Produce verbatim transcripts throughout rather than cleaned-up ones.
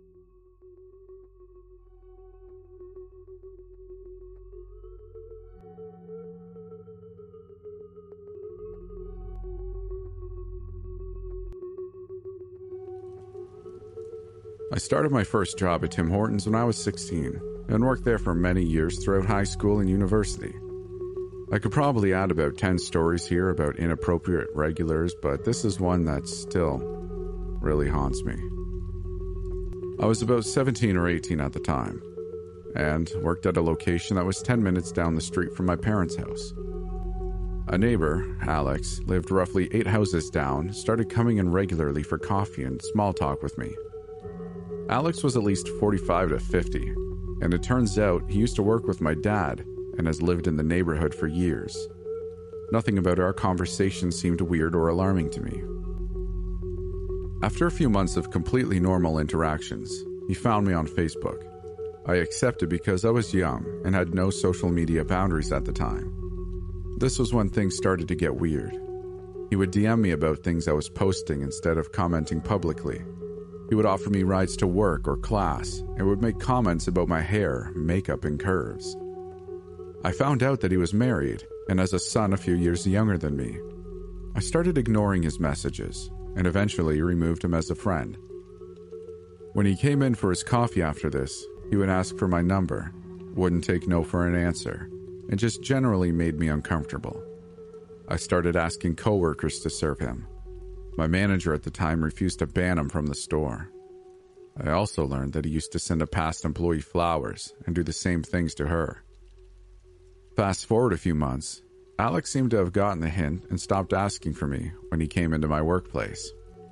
I started my first job at Tim Hortons when I was sixteen and worked there for many years throughout high school and university. I could probably add about ten stories here about inappropriate regulars, but this is one that still really haunts me. I was about seventeen or eighteen at the time and worked at a location that was ten minutes down the street from my parents' house. A neighbor, Alex, lived roughly eight houses down, started coming in regularly for coffee and small talk with me. Alex was at least forty-five to fifty, and it turns out he used to work with my dad and has lived in the neighborhood for years. Nothing about our conversation seemed weird or alarming to me. After a few months of completely normal interactions, he found me on Facebook. I accepted because I was young and had no social media boundaries at the time. This was when things started to get weird. He would D M me about things I was posting instead of commenting publicly. He would offer me rides to work or class and would make comments about my hair, makeup, and curves. I found out that he was married and has a son a few years younger than me. I started ignoring his messages and eventually removed him as a friend. When he came in for his coffee after this, he would ask for my number, wouldn't take no for an answer, and just generally made me uncomfortable. I started asking coworkers to serve him. My manager at the time refused to ban him from the store. I also learned that he used to send a past employee flowers and do the same things to her. Fast forward a few months, Alex seemed to have gotten the hint and stopped asking for me when he came into my workplace.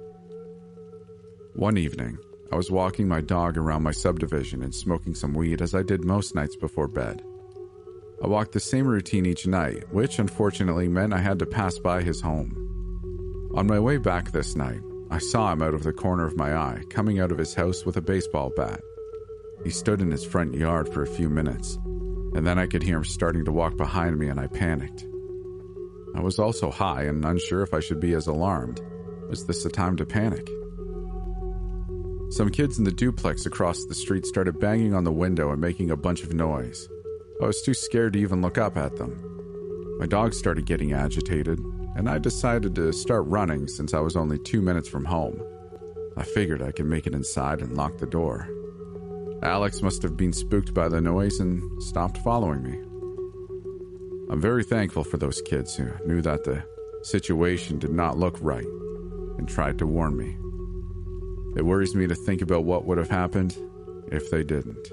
One evening, I was walking my dog around my subdivision and smoking some weed as I did most nights before bed. I walked the same routine each night, which unfortunately meant I had to pass by his home. On my way back this night, I saw him out of the corner of my eye, coming out of his house with a baseball bat. He stood in his front yard for a few minutes, and then I could hear him starting to walk behind me and I panicked. I was also high and unsure if I should be as alarmed. Was this the time to panic? Some kids in the duplex across the street started banging on the window and making a bunch of noise. I was too scared to even look up at them. My dog started getting agitated, and I decided to start running since I was only two minutes from home. I figured I could make it inside and lock the door. Alex must have been spooked by the noise and stopped following me. I'm very thankful for those kids who knew that the situation did not look right and tried to warn me. It worries me to think about what would have happened if they didn't.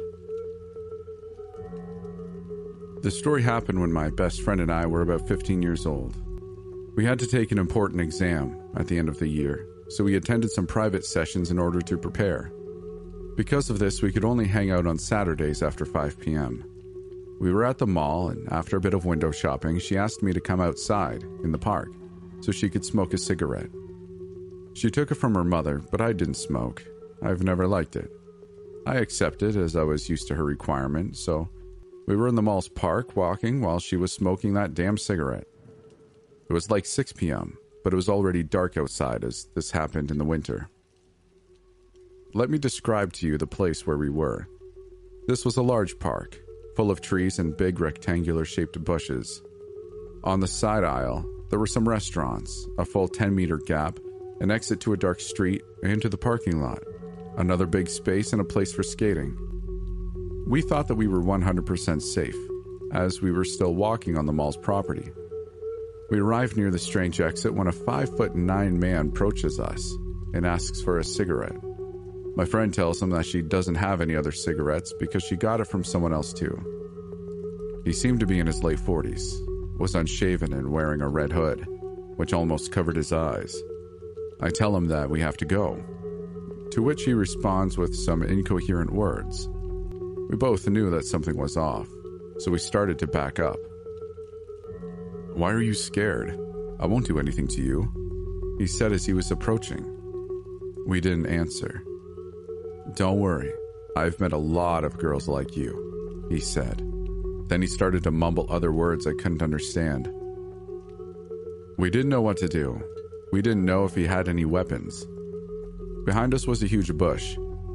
The story happened when my best friend and I were about fifteen years old. We had to take an important exam at the end of the year, so we attended some private sessions in order to prepare. Because of this, we could only hang out on Saturdays after five p.m. We were at the mall, and after a bit of window shopping, she asked me to come outside, in the park, so she could smoke a cigarette. She took it from her mother, but I didn't smoke. I've never liked it. I accepted, as I was used to her requirement, so we were in the mall's park walking while she was smoking that damn cigarette. It was like six p.m., but it was already dark outside as this happened in the winter. Let me describe to you the place where we were. This was a large park, full of trees and big rectangular-shaped bushes. On the side aisle, there were some restaurants, a full ten-meter gap, an exit to a dark street, and into the parking lot, another big space and a place for skating. We thought that we were one hundred percent safe, as we were still walking on the mall's property. We arrived near the strange exit when a five foot nine man approaches us and asks for a cigarette. My friend tells him that she doesn't have any other cigarettes because she got it from someone else too. He seemed to be in his late forties, was unshaven and wearing a red hood, which almost covered his eyes. I tell him that we have to go, to which he responds with some incoherent words. We both knew that something was off, so we started to back up. "Why are you scared? I won't do anything to you," he said as he was approaching. We didn't answer. "Don't worry, I've met a lot of girls like you," he said. Then he started to mumble other words I couldn't understand. We didn't know what to do. We didn't know if he had any weapons. Behind us was a huge bush,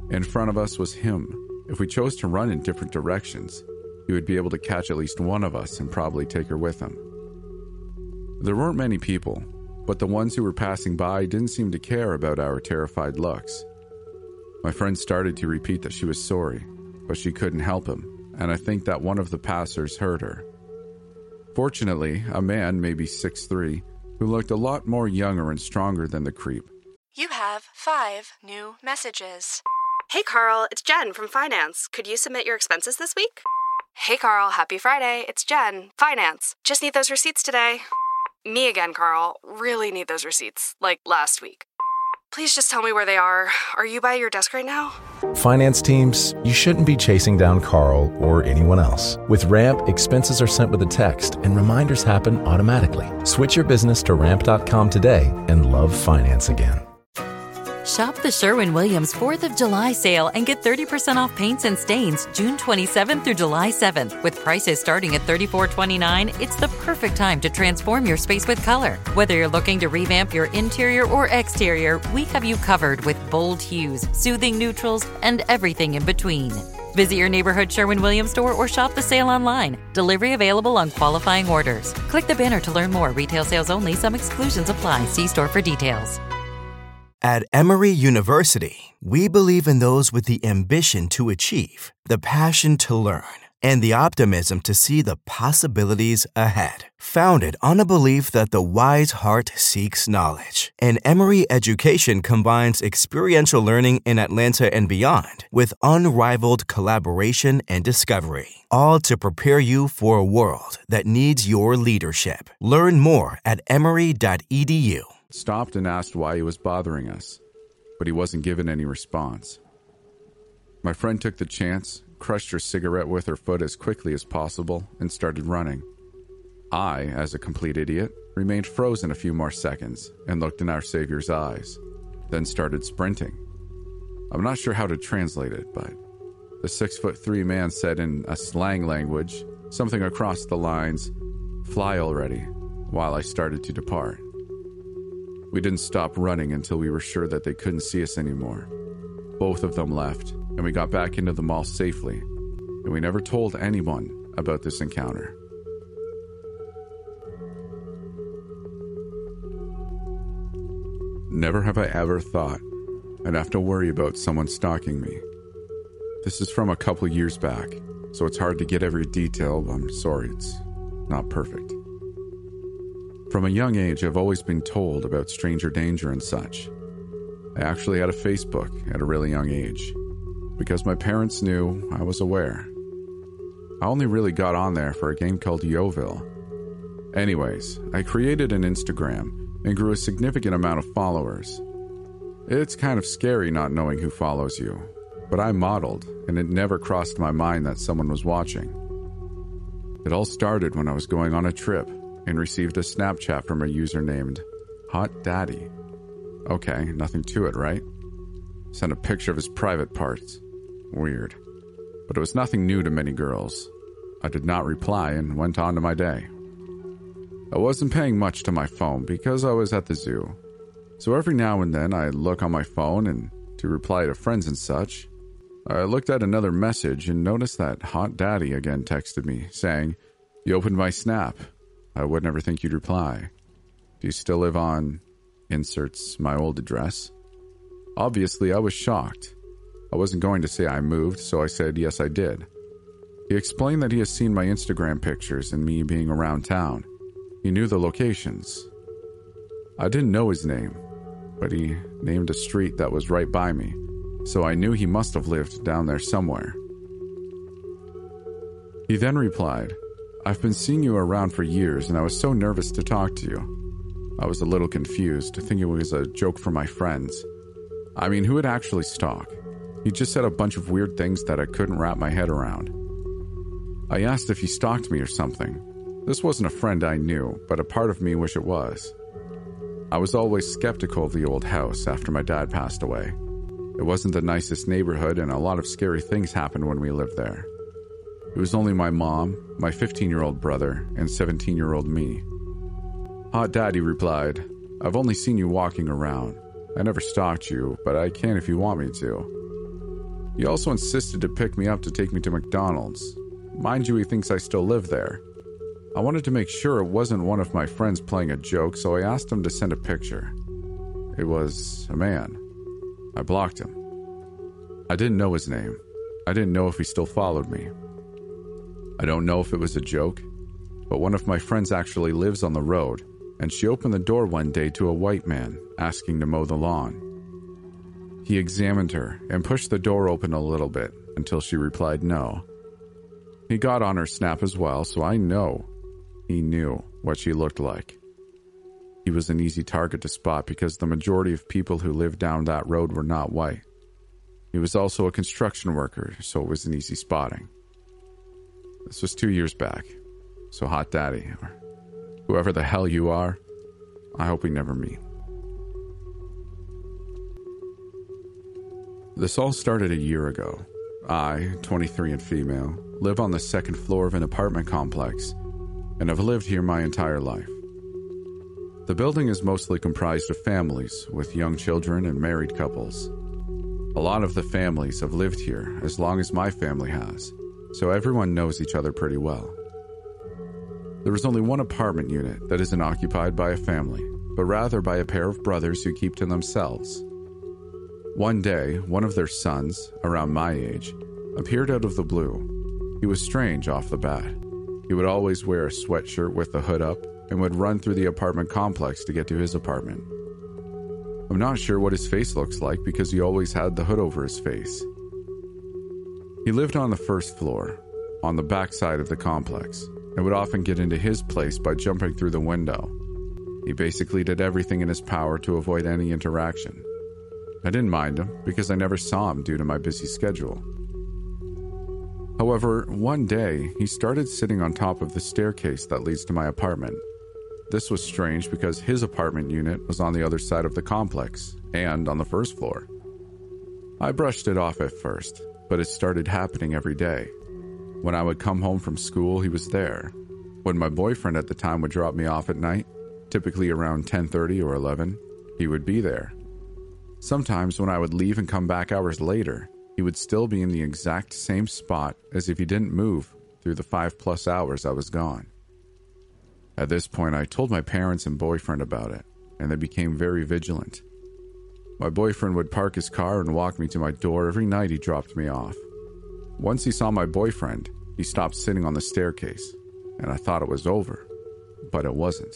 In front of us was him. If we chose to run in different directions, he would be able to catch at least one of us and probably take her with him. There weren't many people, but the ones who were passing by didn't seem to care about our terrified looks. My friend started to repeat that she was sorry, but she couldn't help him, and I think that one of the passers heard her. Fortunately, a man, maybe six foot three, who looked a lot more younger and stronger than the creep. You have five new messages. Hey Carl, it's Jen from Finance. Could you submit your expenses this week? Hey Carl, happy Friday. It's Jen, Finance. Just need those receipts today. Me again, Carl. Really need those receipts, like last week. Please just tell me where they are. Are you by your desk right now? Finance teams, you shouldn't be chasing down Carl or anyone else. With Ramp, expenses are sent with a text and reminders happen automatically. Switch your business to ramp dot com today and love finance again. Shop the Sherwin-Williams fourth of July sale and get thirty percent off paints and stains June twenty-seventh through July seventh. With prices starting at thirty-four twenty-nine, it's the perfect time to transform your space with color. Whether you're looking to revamp your interior or exterior, we have you covered with bold hues, soothing neutrals, and everything in between. Visit your neighborhood Sherwin-Williams store or shop the sale online. Delivery available on qualifying orders. Click the banner to learn more. Retail sales only. Some exclusions apply. See store for details. At Emory University, we believe in those with the ambition to achieve, the passion to learn, and the optimism to see the possibilities ahead. Founded on a belief that the wise heart seeks knowledge, and Emory education combines experiential learning in Atlanta and beyond with unrivaled collaboration and discovery, all to prepare you for a world that needs your leadership. Learn more at emory dot e d u. Stopped and asked why he was bothering us, but he wasn't given any response. My friend took the chance, crushed her cigarette with her foot as quickly as possible, and started running. I, as a complete idiot, remained frozen a few more seconds and looked in our Savior's eyes, then started sprinting. I'm not sure how to translate it, but the six foot three man said in a slang language something across the lines, "Fly already," while I started to depart. We didn't stop running until we were sure that they couldn't see us anymore. Both of them left, and we got back into the mall safely, and we never told anyone about this encounter. Never have I ever thought I'd have to worry about someone stalking me. This is from a couple years back, so it's hard to get every detail. I'm sorry, it's not perfect. From a young age, I've always been told about stranger danger and such. I actually had a Facebook at a really young age, because my parents knew I was aware. I only really got on there for a game called Yoville. Anyways, I created an Instagram and grew a significant amount of followers. It's kind of scary not knowing who follows you, but I modeled, and it never crossed my mind that someone was watching. It all started when I was going on a trip and received a Snapchat from a user named Hot Daddy. Okay, nothing to it, right? Sent a picture of his private parts. Weird. But it was nothing new to many girls. I did not reply and went on to my day. I wasn't paying much to my phone because I was at the zoo. So every now and then I look on my phone and to reply to friends and such. I looked at another message and noticed that Hot Daddy again texted me saying, "You opened my Snap. I would never think you'd reply. Do you still live on," inserts my old address. Obviously, I was shocked. I wasn't going to say I moved, so I said yes, I did. He explained that he has seen my Instagram pictures and me being around town. He knew the locations. I didn't know his name, but he named a street that was right by me, so I knew he must have lived down there somewhere. He then replied, "I've been seeing you around for years and I was so nervous to talk to you." I was a little confused, thinking it was a joke for my friends. I mean, who would actually stalk? He just said a bunch of weird things that I couldn't wrap my head around. I asked if he stalked me or something. This wasn't a friend I knew, but a part of me wished it was. I was always skeptical of the old house after my dad passed away. It wasn't the nicest neighborhood and a lot of scary things happened when we lived there. It was only my mom, my fifteen-year-old brother, and seventeen-year-old me. Hot Daddy replied, "I've only seen you walking around. I never stalked you, but I can if you want me to." He also insisted to pick me up to take me to McDonald's. Mind you, he thinks I still live there. I wanted to make sure it wasn't one of my friends playing a joke, so I asked him to send a picture. It was a man. I blocked him. I didn't know his name. I didn't know if he still followed me. I don't know if it was a joke, but one of my friends actually lives on the road, and she opened the door one day to a white man asking to mow the lawn. He examined her and pushed the door open a little bit until she replied no. He got on her snap as well, so I know he knew what she looked like. He was an easy target to spot because the majority of people who lived down that road were not white. He was also a construction worker, so it was an easy spotting. This was two years back, so Hot Daddy, or whoever the hell you are, I hope we never meet. This all started a year ago. I, twenty-three and female, live on the second floor of an apartment complex, and have lived here my entire life. The building is mostly comprised of families with young children and married couples. A lot of the families have lived here as long as my family has, so everyone knows each other pretty well. There is only one apartment unit that isn't occupied by a family, but rather by a pair of brothers who keep to themselves. One day, one of their sons, around my age, appeared out of the blue. He was strange off the bat. He would always wear a sweatshirt with the hood up and would run through the apartment complex to get to his apartment. I'm not sure what his face looks like because he always had the hood over his face. He lived on the first floor, on the back side of the complex, and would often get into his place by jumping through the window. He basically did everything in his power to avoid any interaction. I didn't mind him because I never saw him due to my busy schedule. However, one day, he started sitting on top of the staircase that leads to my apartment. This was strange because his apartment unit was on the other side of the complex and on the first floor. I brushed it off at first, but it started happening every day. When I would come home from school, he was there. When my boyfriend at the time would drop me off at night, typically around ten thirty or eleven, he would be there. Sometimes when I would leave and come back hours later, he would still be in the exact same spot as if he didn't move through the five plus hours I was gone. At this point, I told my parents and boyfriend about it, and they became very vigilant. My boyfriend would park his car and walk me to my door every night he dropped me off. Once he saw my boyfriend, he stopped sitting on the staircase, and I thought it was over, but it wasn't.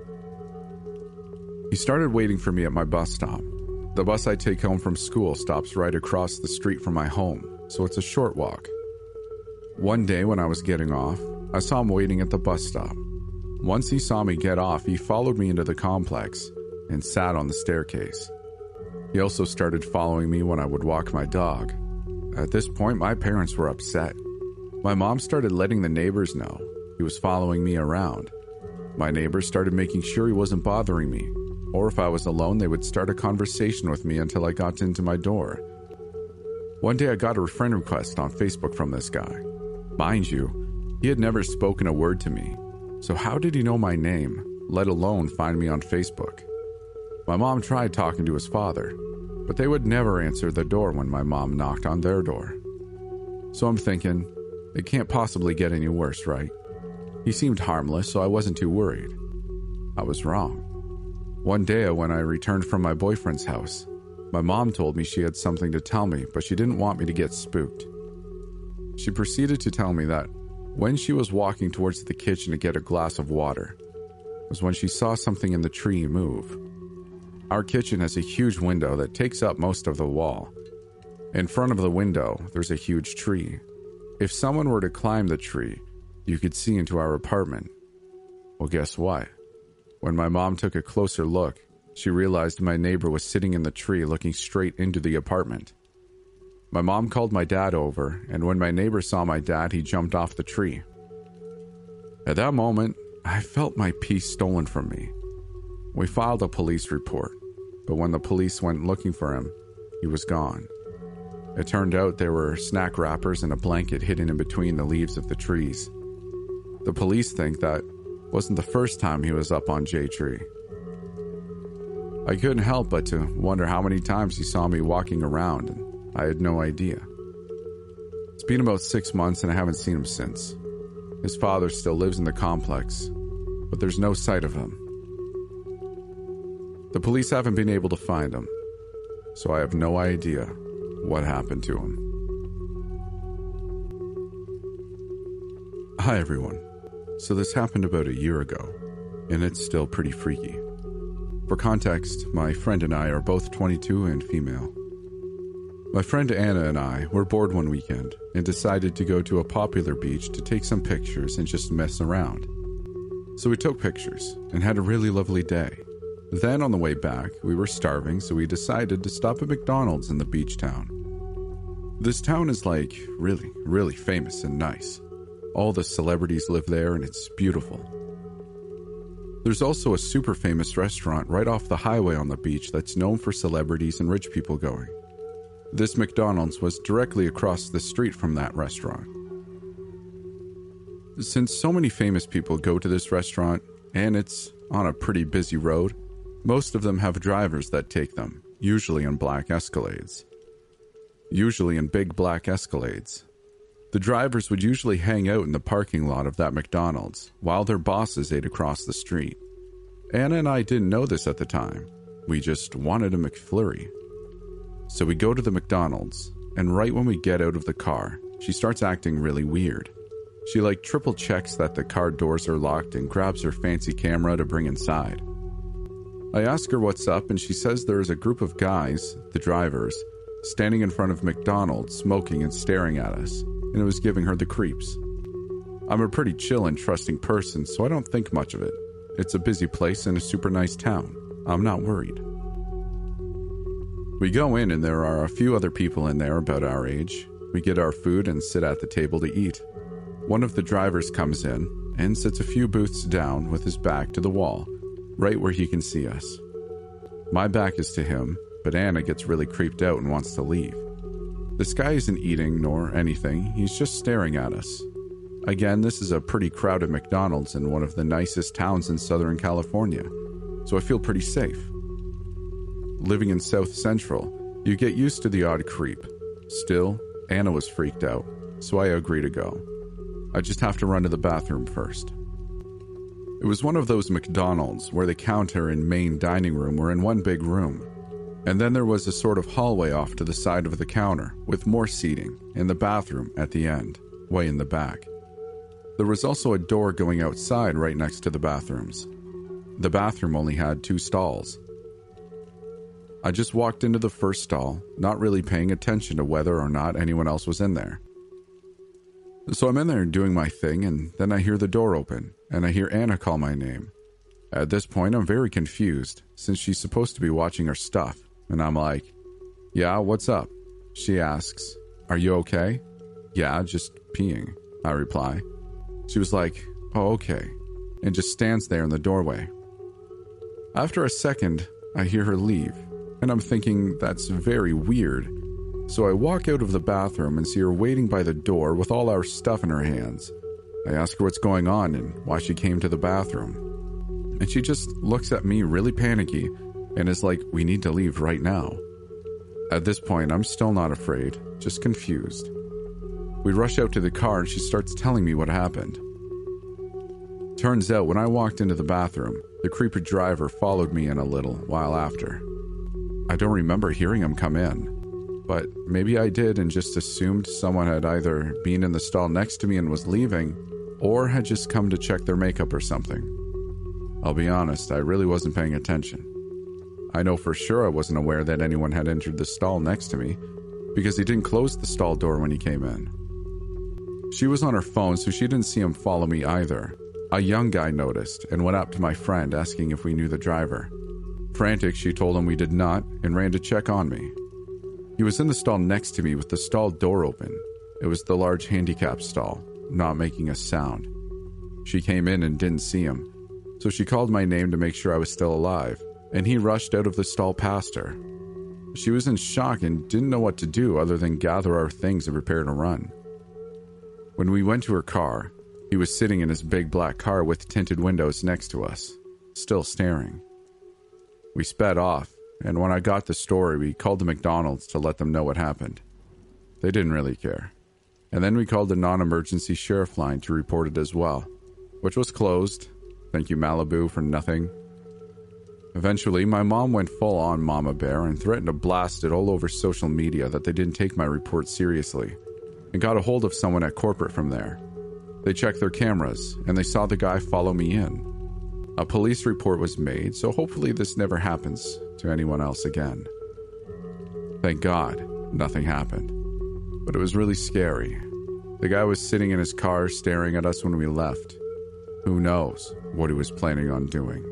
He started waiting for me at my bus stop. The bus I take home from school stops right across the street from my home, so it's a short walk. One day when I was getting off, I saw him waiting at the bus stop. Once he saw me get off, he followed me into the complex and sat on the staircase. He also started following me when I would walk my dog. At this point, my parents were upset. My mom started letting the neighbors know he was following me around. My neighbors started making sure he wasn't bothering me, or if I was alone, they would start a conversation with me until I got into my door. One day I got a friend request on Facebook from this guy. Mind you, he had never spoken a word to me, so how did he know my name, let alone find me on Facebook? My mom tried talking to his father, but they would never answer the door when my mom knocked on their door. So I'm thinking, it can't possibly get any worse, right? He seemed harmless, so I wasn't too worried. I was wrong. One day when I returned from my boyfriend's house, my mom told me she had something to tell me, but she didn't want me to get spooked. She proceeded to tell me that when she was walking towards the kitchen to get a glass of water, was when she saw something in the tree move. Our kitchen has a huge window that takes up most of the wall. In front of the window, there's a huge tree. If someone were to climb the tree, you could see into our apartment. Well, guess what? When my mom took a closer look, she realized my neighbor was sitting in the tree looking straight into the apartment. My mom called my dad over, and when my neighbor saw my dad, he jumped off the tree. At that moment, I felt my peace stolen from me. We filed a police report, but when the police went looking for him, he was gone. It turned out there were snack wrappers and a blanket hidden in between the leaves of the trees. The police think that wasn't the first time he was up on J Tree. I couldn't help but to wonder how many times he saw me walking around, and I had no idea. been about six months and I haven't seen him since. His father still lives in the complex, but there's no sight of him. The police haven't been able to find him, so I have no idea what happened to him. Hi everyone. So this happened about a year ago, and it's still pretty freaky. For context, my friend and I are both twenty-two and female. My friend Anna and I were bored one weekend and decided to go to a popular beach to take some pictures and just mess around. So we took pictures and had a really lovely day. Then on the way back, we were starving, so we decided to stop at McDonald's in the beach town. This town is like really, really famous and nice. All the celebrities live there and it's beautiful. There's also a super famous restaurant right off the highway on the beach that's known for celebrities and rich people going. This McDonald's was directly across the street from that restaurant. Since so many famous people go to this restaurant, and it's on a pretty busy road, most of them have drivers that take them, usually in black Escalades. Usually in big black Escalades. The drivers would usually hang out in the parking lot of that McDonald's while their bosses ate across the street. Anna and I didn't know this at the time. We just wanted a McFlurry. So we go to the McDonald's, and right when we get out of the car, she starts acting really weird. She like triple checks that the car doors are locked and grabs her fancy camera to bring inside. I ask her what's up, and she says there is a group of guys, the drivers, standing in front of McDonald's smoking and staring at us, and it was giving her the creeps. I'm a pretty chill and trusting person, so I don't think much of it. It's a busy place and a super nice town. I'm not worried. We go in and there are a few other people in there about our age. We get our food and sit at the table to eat. One of the drivers comes in and sits a few booths down with his back to the wall, right where he can see us. My back is to him, but Anna gets really creeped out and wants to leave. This guy isn't eating nor anything, he's just staring at us. Again, this is a pretty crowded McDonald's in one of the nicest towns in Southern California, so I feel pretty safe. Living in South Central, you get used to the odd creep. Still, Anna was freaked out, so I agree to go. I just have to run to the bathroom first. It was one of those McDonald's where the counter and main dining room were in one big room. And then there was a sort of hallway off to the side of the counter with more seating and the bathroom at the end, way in the back. There was also a door going outside right next to the bathrooms. The bathroom only had two stalls. I just walked into the first stall, not really paying attention to whether or not anyone else was in there. So I'm in there doing my thing, and then I hear the door open, and I hear Anna call my name. At this point, I'm very confused, since she's supposed to be watching her stuff, and I'm like, "Yeah, what's up?" She asks, "Are you okay?" "Yeah, just peeing," I reply. She was like, "Oh, okay," and just stands there in the doorway. After a second, I hear her leave, and I'm thinking that's very weird. So I walk out of the bathroom and see her waiting by the door with all our stuff in her hands. I ask her what's going on and why she came to the bathroom. And she just looks at me really panicky and is like, "We need to leave right now." At this point, I'm still not afraid, just confused. We rush out to the car and she starts telling me what happened. Turns out when I walked into the bathroom, the creepy driver followed me in a little while after. I don't remember hearing him come in, but maybe I did and just assumed someone had either been in the stall next to me and was leaving, or had just come to check their makeup or something. I'll be honest, I really wasn't paying attention. I know for sure I wasn't aware that anyone had entered the stall next to me, because he didn't close the stall door when he came in. She was on her phone, so she didn't see him follow me either. A young guy noticed and went up to my friend asking if we knew the driver. Frantic, she told him we did not and ran to check on me. He was in the stall next to me with the stall door open. It was the large handicap stall, not making a sound. She came in and didn't see him, so she called my name to make sure I was still alive, and he rushed out of the stall past her. She was in shock and didn't know what to do other than gather our things and prepare to run. When we went to her car, he was sitting in his big black car with tinted windows next to us, still staring. We sped off, and when I got the story, we called the McDonald's to let them know what happened. They didn't really care. And then we called the non-emergency sheriff line to report it as well, which was closed. Thank you, Malibu, for nothing. Eventually, my mom went full-on mama bear and threatened to blast it all over social media that they didn't take my report seriously, and got a hold of someone at corporate from there. They checked their cameras, and they saw the guy follow me in. A police report was made, so hopefully this never happens to anyone else again. Thank God, nothing happened. But it was really scary. The guy was sitting in his car staring at us when we left. Who knows what he was planning on doing.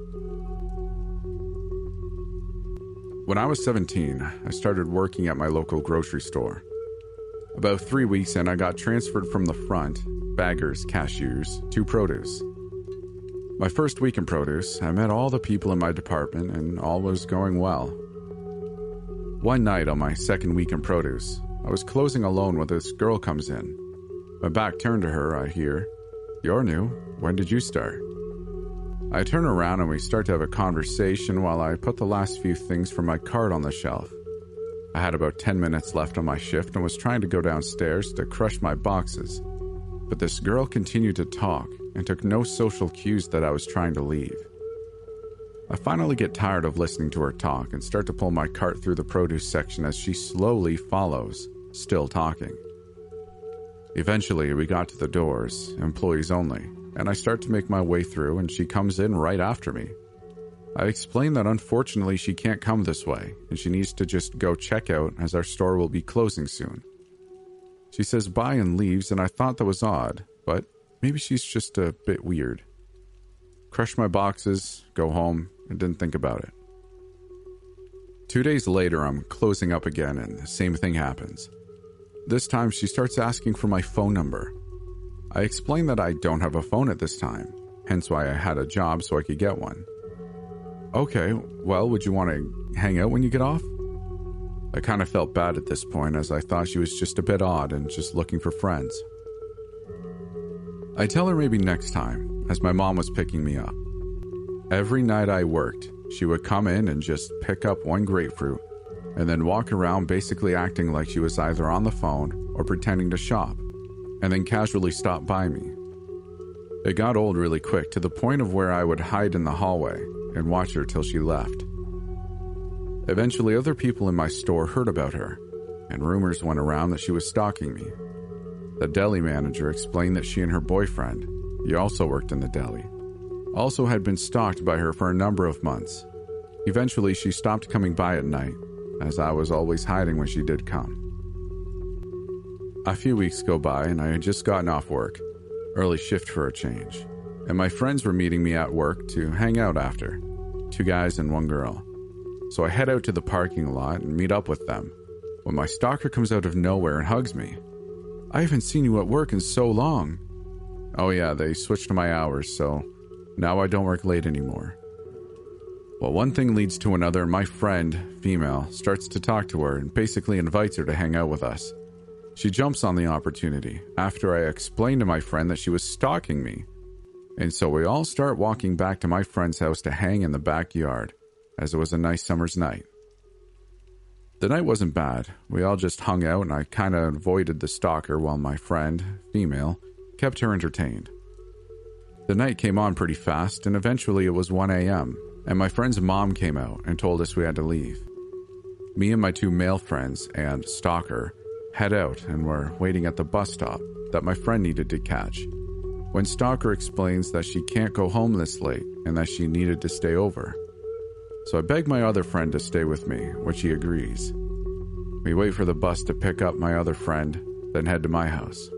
When I was seventeen, I started working at my local grocery store. About three weeks in, I got transferred from the front, baggers, cashiers, to produce. My first week in produce, I met all the people in my department and all was going well. One night on my second week in produce, I was closing alone when this girl comes in. My back turned to her, I hear, "You're new. When did you start?" I turn around and we start to have a conversation while I put the last few things from my cart on the shelf. I had about ten minutes left on my shift and was trying to go downstairs to crush my boxes. But this girl continued to talk and took no social cues that I was trying to leave. I finally get tired of listening to her talk and start to pull my cart through the produce section as she slowly follows, still talking. Eventually, we got to the doors, employees only, and I start to make my way through and she comes in right after me. I explain that unfortunately she can't come this way and she needs to just go check out as our store will be closing soon. She says bye and leaves, and I thought that was odd, but maybe she's just a bit weird. Crush my boxes, go home, and didn't think about it. Two days later, I'm closing up again and the same thing happens. This time she starts asking for my phone number. I explain that I don't have a phone at this time, hence why I had a job so I could get one. Okay, well, would you want to hang out when you get off? I kind of felt bad at this point as I thought she was just a bit odd and just looking for friends. I tell her maybe next time, as my mom was picking me up. Every night I worked, she would come in and just pick up one grapefruit and then walk around basically acting like she was either on the phone or pretending to shop, and then casually stop by me. It got old really quick to the point of where I would hide in the hallway and watch her till she left. Eventually, other people in my store heard about her, and rumors went around that she was stalking me. The deli manager explained that she and her boyfriend, he also worked in the deli, also had been stalked by her for a number of months. Eventually, she stopped coming by at night, as I was always hiding when she did come. A few weeks go by, and I had just gotten off work, early shift for a change, and my friends were meeting me at work to hang out after, two guys and one girl. So I head out to the parking lot and meet up with them, when my stalker comes out of nowhere and hugs me. "I haven't seen you at work in so long." Oh yeah, they switched my hours, so now I don't work late anymore. Well, one thing leads to another, and my friend, female, starts to talk to her and basically invites her to hang out with us. She jumps on the opportunity after I explained to my friend that she was stalking me. And so we all start walking back to my friend's house to hang in the backyard, as it was a nice summer's night. The night wasn't bad. We all just hung out and I kind of avoided the stalker while my friend, female, kept her entertained. The night came on pretty fast and eventually it was one a.m. and my friend's mom came out and told us we had to leave. Me and my two male friends and stalker head out and were waiting at the bus stop that my friend needed to catch, when stalker explains that she can't go home this late and that she needed to stay over. So I beg my other friend to stay with me, which he agrees. We wait for the bus to pick up my other friend, then head to my house.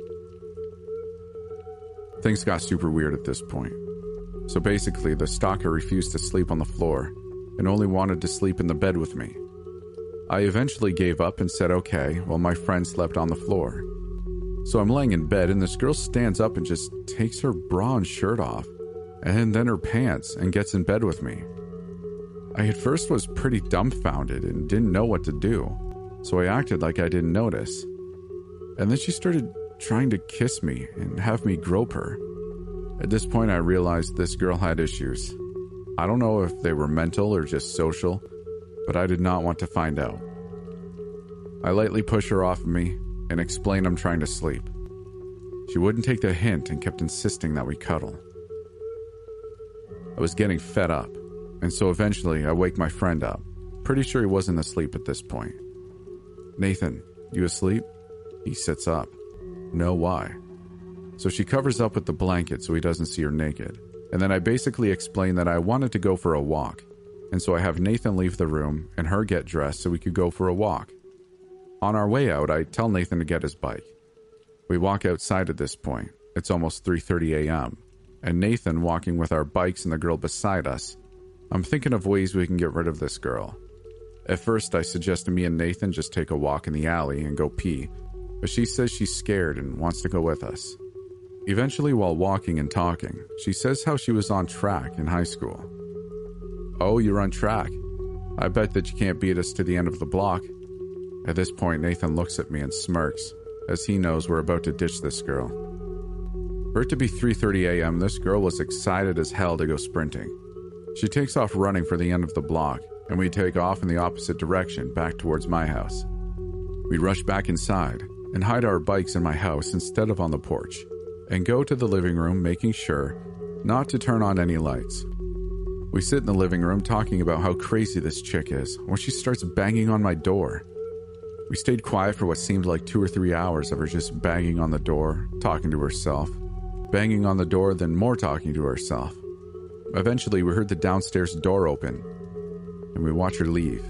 Things got super weird at this point. So basically, the stalker refused to sleep on the floor and only wanted to sleep in the bed with me. I eventually gave up and said okay, while my friend slept on the floor. So I'm laying in bed and this girl stands up and just takes her bra and shirt off, and then her pants, and gets in bed with me. I at first was pretty dumbfounded and didn't know what to do, so I acted like I didn't notice. And then she started trying to kiss me and have me grope her. At this point I realized this girl had issues. I don't know if they were mental or just social, but I did not want to find out. I lightly push her off of me, and explain I'm trying to sleep. She wouldn't take the hint and kept insisting that we cuddle. I was getting fed up, and so eventually I wake my friend up. Pretty sure he wasn't asleep at this point. "Nathan, you asleep?" He sits up. "No, why?" So she covers up with the blanket so he doesn't see her naked. And then I basically explain that I wanted to go for a walk. And so I have Nathan leave the room and her get dressed so we could go for a walk. On our way out, I tell Nathan to get his bike. We walk outside at this point. It's almost three thirty a.m. And Nathan walking with our bikes and the girl beside us. I'm thinking of ways we can get rid of this girl. At first, I suggest to me and Nathan just take a walk in the alley and go pee. But she says she's scared and wants to go with us. Eventually, while walking and talking, she says how she was on track in high school. "Oh, you're on track. I bet that you can't beat us to the end of the block." At this point, Nathan looks at me and smirks, as he knows we're about to ditch this girl. For it to be three thirty a.m., this girl was excited as hell to go sprinting. She takes off running for the end of the block, and we take off in the opposite direction, back towards my house. We rush back inside and hide our bikes in my house instead of on the porch, and go to the living room making sure not to turn on any lights. We sit in the living room talking about how crazy this chick is when she starts banging on my door. We stayed quiet for what seemed like two or three hours of her just banging on the door, talking to herself, banging on the door, then more talking to herself. Eventually, we heard the downstairs door open, and we watched her leave.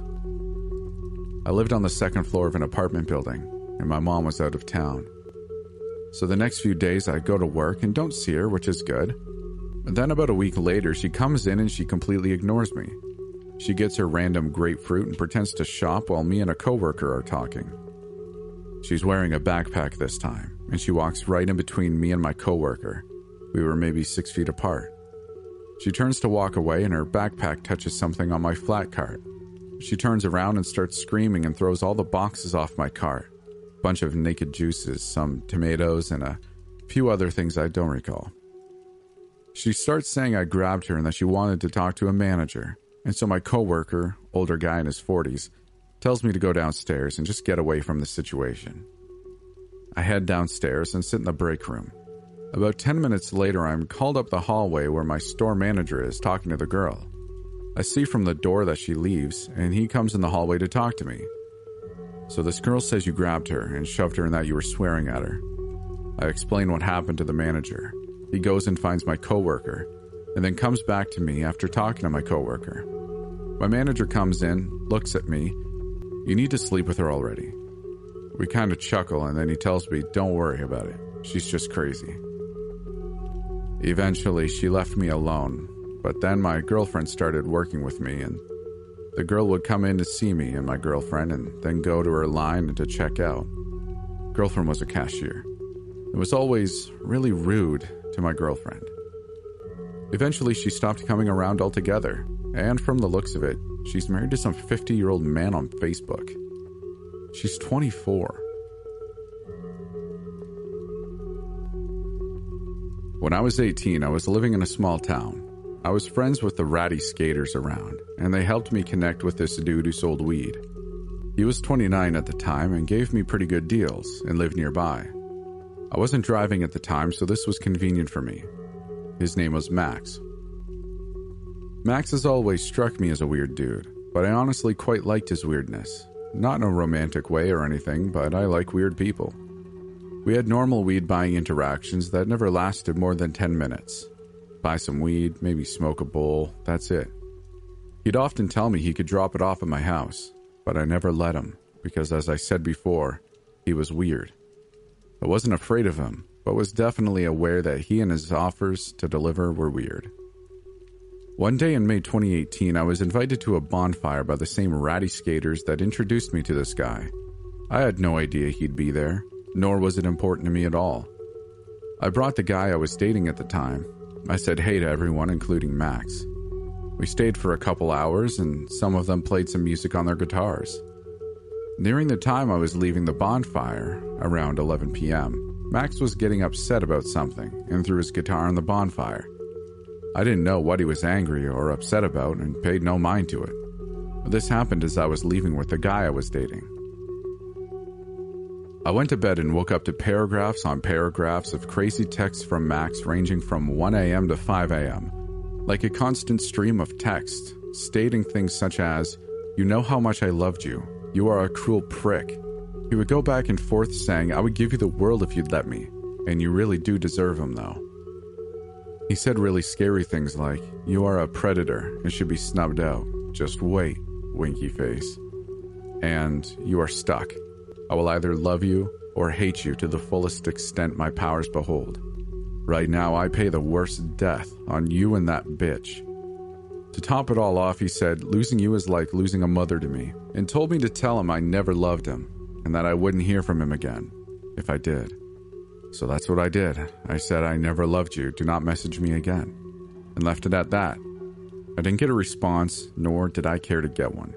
I lived on the second floor of an apartment building, and my mom was out of town. So the next few days I go to work and don't see her, which is good. And then about a week later, she comes in and she completely ignores me. She gets her random grapefruit and pretends to shop while me and a coworker are talking. She's wearing a backpack this time, and she walks right in between me and my coworker. We were maybe six feet apart. She turns to walk away and her backpack touches something on my flat cart. She turns around and starts screaming and throws all the boxes off my cart. Bunch of naked juices, some tomatoes, and a few other things I don't recall. She starts saying I grabbed her and that she wanted to talk to a manager, and so my coworker, older guy in his forties, tells me to go downstairs and just get away from the situation. I head downstairs and sit in the break room. About ten minutes later, I'm called up the hallway where my store manager is talking to the girl. I see from the door that she leaves, and he comes in the hallway to talk to me. "So this girl says you grabbed her and shoved her and that you were swearing at her." I explain what happened to the manager. He goes and finds my coworker, and then comes back to me after talking to my coworker. My manager comes in, looks at me. "You need to sleep with her already." We kind of chuckle, and then he tells me, "Don't worry about it. She's just crazy." Eventually, she left me alone, but then my girlfriend started working with me, and the girl would come in to see me and my girlfriend and then go to her line and to check out. Girlfriend was a cashier. It was always really rude to my girlfriend. Eventually, she stopped coming around altogether, and from the looks of it, she's married to some fifty-year-old man on Facebook. She's twenty-four. When I was eighteen, I was living in a small town. I was friends with the ratty skaters around, and they helped me connect with this dude who sold weed. He was twenty-nine at the time and gave me pretty good deals and lived nearby. I wasn't driving at the time, so this was convenient for me. His name was Max. Max has always struck me as a weird dude, but I honestly quite liked his weirdness. Not in a romantic way or anything, but I like weird people. We had normal weed buying interactions that never lasted more than ten minutes. Buy some weed, maybe smoke a bowl, that's it. He'd often tell me he could drop it off at my house, but I never let him, because as I said before, he was weird. I wasn't afraid of him, but was definitely aware that he and his offers to deliver were weird. One day in May twenty eighteen, I was invited to a bonfire by the same ratty skaters that introduced me to this guy. I had no idea he'd be there, nor was it important to me at all. I brought the guy I was dating at the time. I said hey to everyone, including Max. We stayed for a couple hours, and some of them played some music on their guitars. Nearing the time I was leaving the bonfire, around eleven p.m., Max was getting upset about something and threw his guitar on the bonfire. I didn't know what he was angry or upset about and paid no mind to it. This happened as I was leaving with the guy I was dating. I went to bed and woke up to paragraphs on paragraphs of crazy texts from Max ranging from one a.m. to five a.m., like a constant stream of text, stating things such as, "You know how much I loved you. You are a cruel prick." He would go back and forth saying, "I would give you the world if you'd let me, and you really do deserve him though." He said really scary things like, "You are a predator and should be snubbed out. Just wait, winky face." And, "You are stuck. I will either love you or hate you to the fullest extent my powers behold. Right now, I pay the worst death on you and that bitch." To top it all off, he said, "Losing you is like losing a mother to me," and told me to tell him I never loved him, and that I wouldn't hear from him again, if I did. So that's what I did. I said, "I never loved you, do not message me again," and left it at that. I didn't get a response, nor did I care to get one.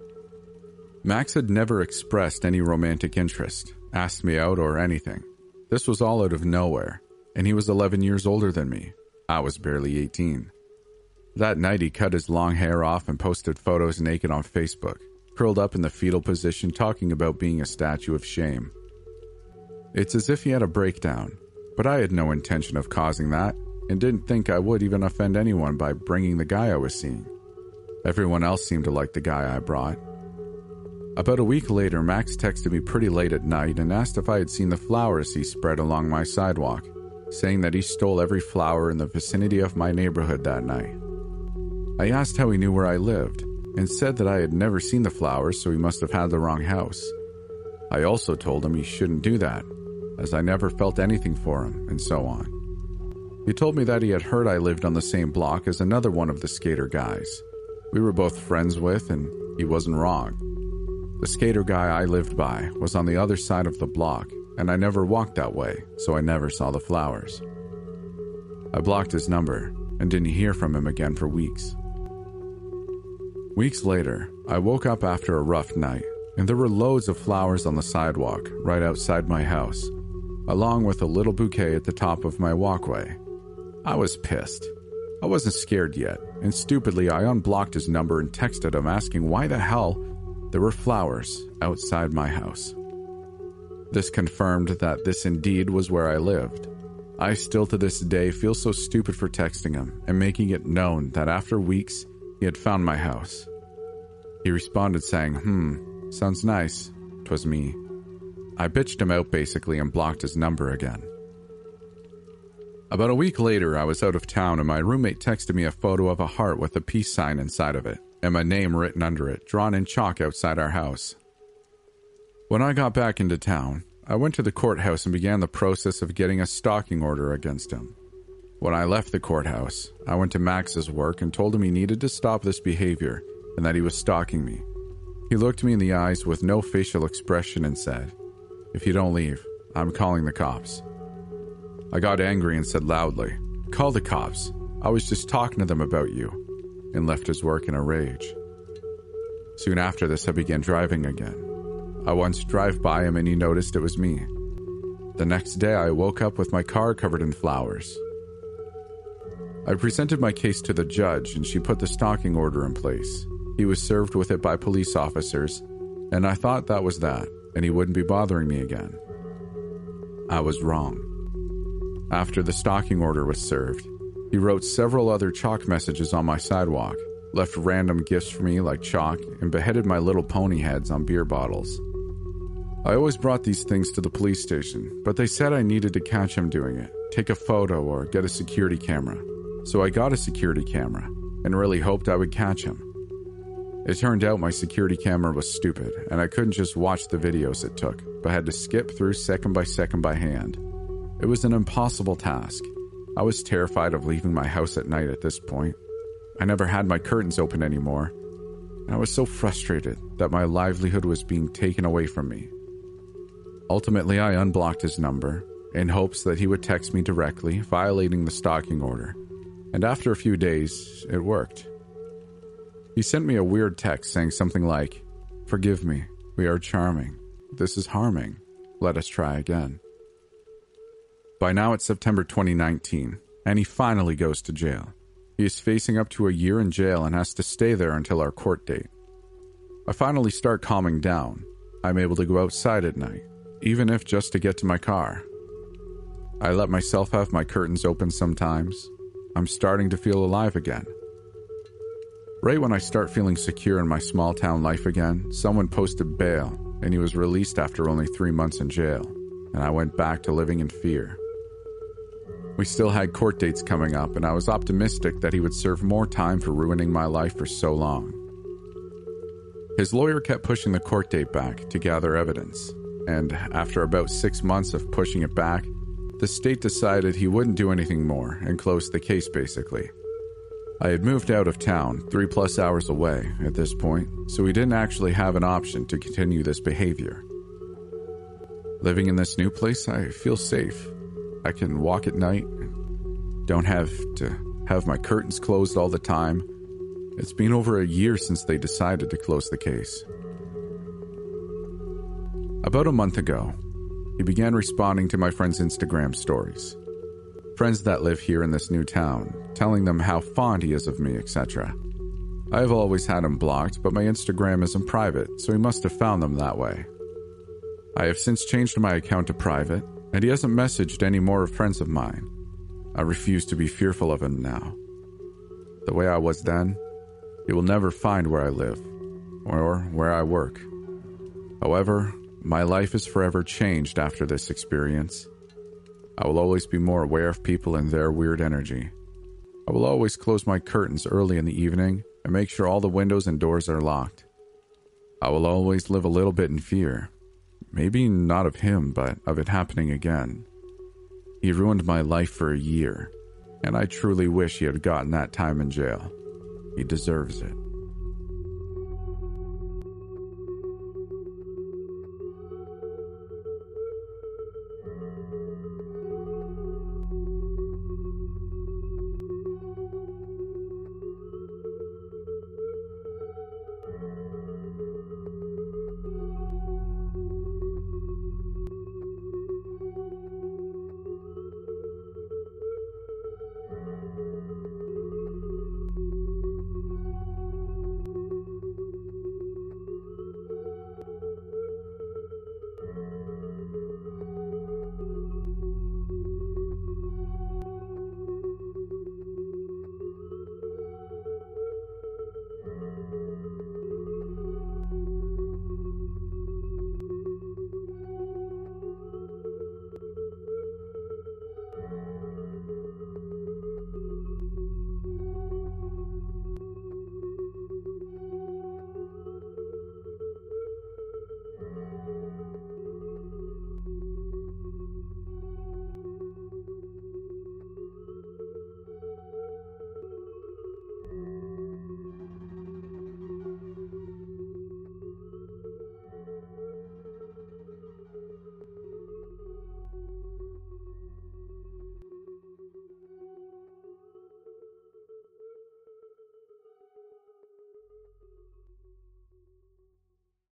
Max had never expressed any romantic interest, asked me out, or anything. This was all out of nowhere, and he was eleven years older than me. I was barely eighteen. That night, he cut his long hair off and posted photos naked on Facebook, curled up in the fetal position, talking about being a statue of shame. It's as if he had a breakdown, but I had no intention of causing that, and didn't think I would even offend anyone by bringing the guy I was seeing. Everyone else seemed to like the guy I brought. About a week later, Max texted me pretty late at night and asked if I had seen the flowers he spread along my sidewalk, saying that he stole every flower in the vicinity of my neighborhood that night. I asked how he knew where I lived, and said that I had never seen the flowers, so he must have had the wrong house. I also told him he shouldn't do that, as I never felt anything for him, and so on. He told me that he had heard I lived on the same block as another one of the skater guys. We were both friends with, and he wasn't wrong. The skater guy I lived by was on the other side of the block, and I never walked that way, so I never saw the flowers. I blocked his number, and didn't hear from him again for weeks. Weeks later, I woke up after a rough night, and there were loads of flowers on the sidewalk right outside my house, along with a little bouquet at the top of my walkway. I was pissed. I wasn't scared yet, and stupidly I unblocked his number and texted him asking why the hell there were flowers outside my house. This confirmed that this indeed was where I lived. I still to this day feel so stupid for texting him and making it known that after weeks he had found my house. He responded saying, hmm, sounds nice. 'Twas me. I bitched him out basically and blocked his number again. About a week later, I was out of town and my roommate texted me a photo of a heart with a peace sign inside of it, and my name written under it, drawn in chalk outside our house. When I got back into town, I went to the courthouse and began the process of getting a stalking order against him. When I left the courthouse, I went to Max's work and told him he needed to stop this behavior and that he was stalking me. He looked me in the eyes with no facial expression and said, "If you don't leave, I'm calling the cops." I got angry and said loudly, "Call the cops. I was just talking to them about you," and left his work in a rage. Soon after this, I began driving again. I once drove by him and he noticed it was me. The next day, I woke up with my car covered in flowers. I presented my case to the judge and she put the stalking order in place. He was served with it by police officers, and I thought that was that, and he wouldn't be bothering me again. I was wrong. After the stalking order was served, he wrote several other chalk messages on my sidewalk, left random gifts for me like chalk, and beheaded my little pony heads on beer bottles. I always brought these things to the police station, but they said I needed to catch him doing it, take a photo, or get a security camera. So I got a security camera, and really hoped I would catch him. It turned out my security camera was stupid, and I couldn't just watch the videos it took, but had to skip through second by second by hand. It was an impossible task. I was terrified of leaving my house at night at this point. I never had my curtains open anymore, and I was so frustrated that my livelihood was being taken away from me. Ultimately, I unblocked his number, in hopes that he would text me directly, violating the stalking order, and after a few days, it worked. He sent me a weird text saying something like, "Forgive me, we are charming. This is harming. Let us try again." By now it's September twenty nineteen, and he finally goes to jail. He is facing up to a year in jail and has to stay there until our court date. I finally start calming down. I'm able to go outside at night. even if just to get to my car. I let myself have my curtains open sometimes. I'm starting to feel alive again. Right when I start feeling secure in my small town life again, someone posted bail, and he was released after only three months in jail, and I went back to living in fear. We still had court dates coming up, and I was optimistic that he would serve more time for ruining my life for so long. His lawyer kept pushing the court date back to gather evidence, and after about six months of pushing it back, the state decided he wouldn't do anything more and closed the case basically. I had moved out of town, three plus hours away at this point, so we didn't actually have an option to continue this behavior. Living in this new place, I feel safe. I can walk at night, don't have to have my curtains closed all the time. It's been over a year since they decided to close the case. About a month ago, he began responding to my friends' Instagram stories. Friends that live here in this new town, telling them how fond he is of me, et cetera. I have always had him blocked, but my Instagram isn't private, so he must have found them that way. I have since changed my account to private, and he hasn't messaged any more friends of mine. I refuse to be fearful of him now. The way I was then, he will never find where I live, or where I work. However, my life is forever changed after this experience. I will always be more aware of people and their weird energy. I will always close my curtains early in the evening and make sure all the windows and doors are locked. I will always live a little bit in fear. Maybe not of him, but of it happening again. He ruined my life for a year, and I truly wish he had gotten that time in jail. He deserves it.